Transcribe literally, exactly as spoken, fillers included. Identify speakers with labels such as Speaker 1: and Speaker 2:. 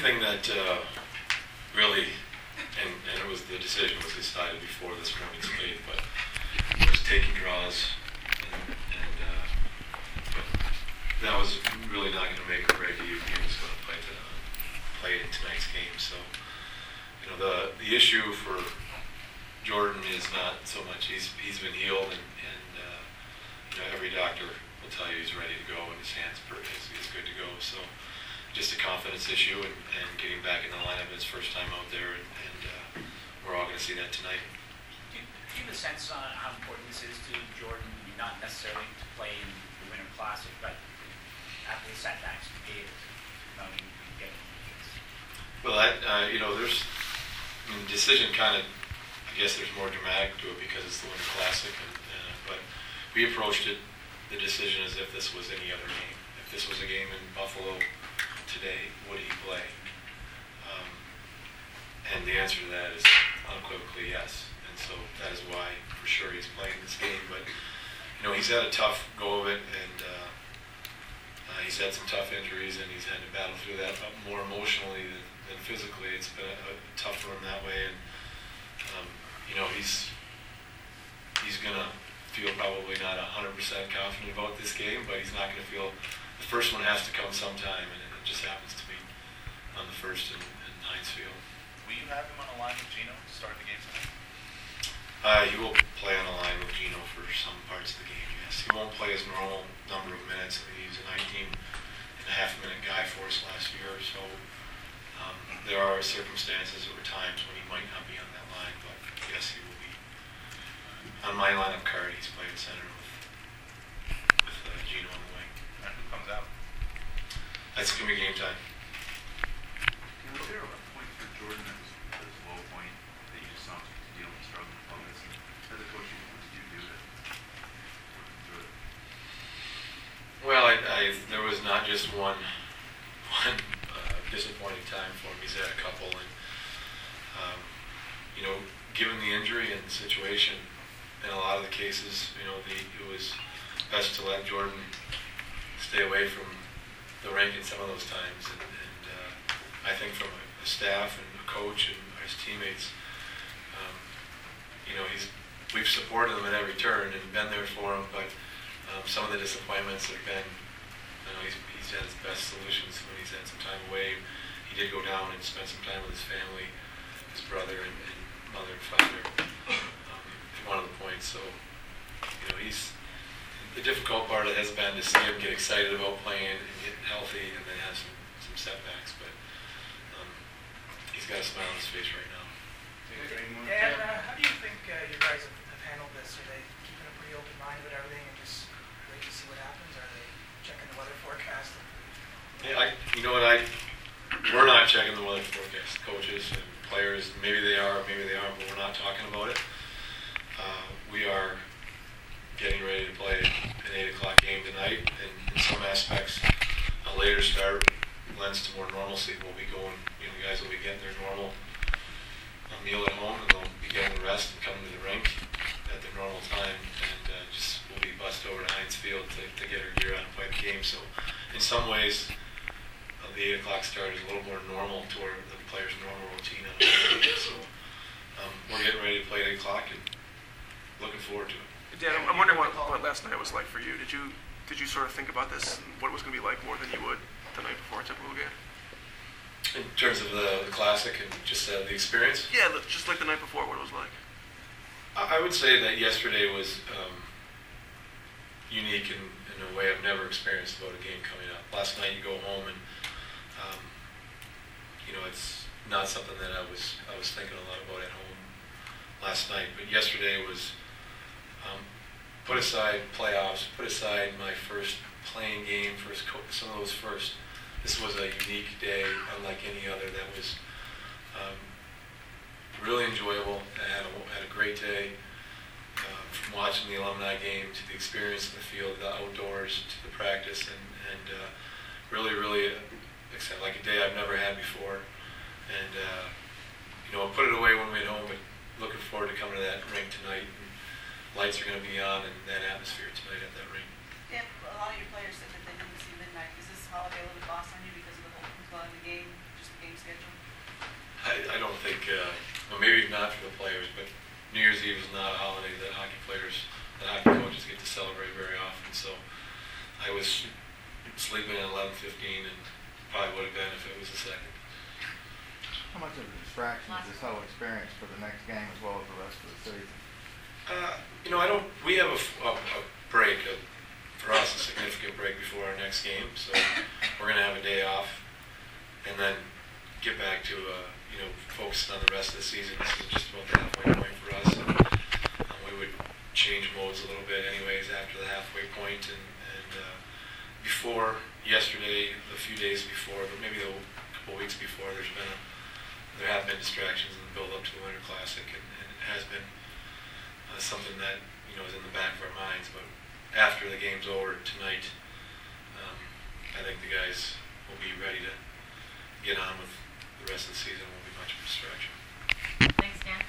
Speaker 1: thing that uh, really, and, and it was the decision was decided before this morning's meeting, but it was taking draws, and, and uh, but that was really not going to make or break you. He was going to play, to, play in tonight's game. So, you know, the the issue for Jordan is not so much he's he's been healed, and, and uh, you know, every doctor will tell you he's ready to go, and his hands is, is good to go. So, just a confidence issue, and, and getting back in the lineup his first time out there, and, and uh, we're all going to see that tonight.
Speaker 2: Do you, do you have a sense on how important this is to Jordan, not necessarily to play in the Winter Classic, but after the setbacks to be able to, you know, get it?
Speaker 1: Well, I, uh, you know, there's I mean, the decision kind of, I guess there's more dramatic to it because it's the Winter Classic, and, uh, but we approached it, the decision, as if this was any other game. If this was a game in Buffalo today, would he play? Um, and the answer to that is unequivocally yes. And so that is why, for sure, he's playing this game. But, you know, he's had a tough go of it, and uh, uh, he's had some tough injuries, and he's had to battle through that, but more emotionally than, than physically. It's been a, a tough for him that way. And, um, you know, he's he's going to feel probably not one hundred percent confident about this game, but he's not going to feel the first one has to come sometime, and it just happens to be on the first in, in Heinz Field.
Speaker 3: Will you have him on the line with Gino to start the game tonight?
Speaker 1: Uh, he will play on the line with Gino for some parts of the game, yes. He won't play his normal number of minutes. I mean, he's a nineteen and a half minute guy for us last year, so um, there are circumstances or times when he might not be on that line, but yes, he will be. On my lineup card, he's playing center with, with uh, Gino on the wing.
Speaker 3: And who comes out?
Speaker 1: That's going to be game time.
Speaker 4: Was there a point for Jordan that was at his low point that you just saw him deal with struggling with all this? And as a coach, what did you do to work him through it?
Speaker 1: Well, I, I, there was not just one one uh, disappointing time for him. He's had a couple, and um, you know, given the injury and the situation, in a lot of the cases, you know, the, it was best to let Jordan stay away from the rink in some of those times, and, and uh, I think from a, a staff and a coach and his teammates, um, you know, he's we've supported him at every turn and been there for him, but um, some of the disappointments have been, you know, he's, he's had his best solutions when he's had some time away. He did go down and spend some time with his family, his brother and, and mother and father, um, at one of the points. So, you know, he's the difficult part has been to see him get excited about playing and get healthy, and then have some, some setbacks. But um, he's got a smile on his face right now.
Speaker 5: Dan, uh, how do you think uh, you guys have, have handled this? Are they keeping a pretty open mind with everything and just waiting to see what happens? Are they checking the weather forecast?
Speaker 1: Yeah, I, you know what, I we're not checking the weather forecast. Coaches and players, maybe they are, maybe they aren't, but we're not talking about it. Uh, we are getting ready to play an eight o'clock game tonight, and in some aspects, a later start lends to more normalcy. We'll be going, you know, the guys will be getting their normal uh, meal at home, and they'll be getting the rest and coming to the rink at their normal time, and uh, just we'll be bussed over to Heinz Field to, to get our gear on and play the game. So, in some ways, uh, the eight o'clock start is a little more normal to our, the players' normal routine on the game. So, um, we're getting ready to play at eight o'clock and looking forward to it.
Speaker 6: Dan, I'm wondering what, what last night was like for you. Did you did you sort of think about this, and what it was going to be like more than you would the night before a typical game?
Speaker 1: In terms of the, the classic and just uh, the experience?
Speaker 6: Yeah, just like the night before, what it was like.
Speaker 1: I, I would say that yesterday was um, unique in, in a way I've never experienced about a game coming up. Last night you go home and um, you know, it's not something that I was I was thinking a lot about at home last night. But yesterday was Um, put aside playoffs, put aside my first playing game, first co- some of those first. This was a unique day, unlike any other. That was um, really enjoyable. I had a, had a great day, uh, from watching the alumni game to the experience in the field, the outdoors, to the practice, and, and uh, really, really excited, like a day I've never had before. And uh, you know, I'll put it away when we get home, but looking forward to coming to that rink tonight. Lights are going to be on in that atmosphere tonight at that rink.
Speaker 7: Dan, a lot of your players said that they didn't see midnight. Is this holiday a little bit lost on you because of the whole flood of the game, just the game schedule?
Speaker 1: I, I don't think, uh, well, maybe not for the players, but New Year's Eve is not a holiday that hockey players, that hockey coaches get to celebrate very often. So I was sleeping at eleven fifteen and probably would have been if it was the second.
Speaker 8: How much of a distraction is this whole experience for the next game as well as the rest of the season?
Speaker 1: Uh, you know, I don't, we have a, f- a- a break, a, for us, a significant break before our next game. So we're going to have a day off and then get back to, uh, you know, focusing on the rest of the season. This is just about the halfway point for us. And, um, we would change modes a little bit anyways after the halfway point. And, and uh, before, yesterday, a few days before, but maybe a couple weeks before, there's been a, there have been distractions in the build-up to the Winter Classic, and, and it has been uh, something that, you know, is in the back of our minds. But after the game's over tonight, um, I think the guys will be ready to get on with the rest of the season.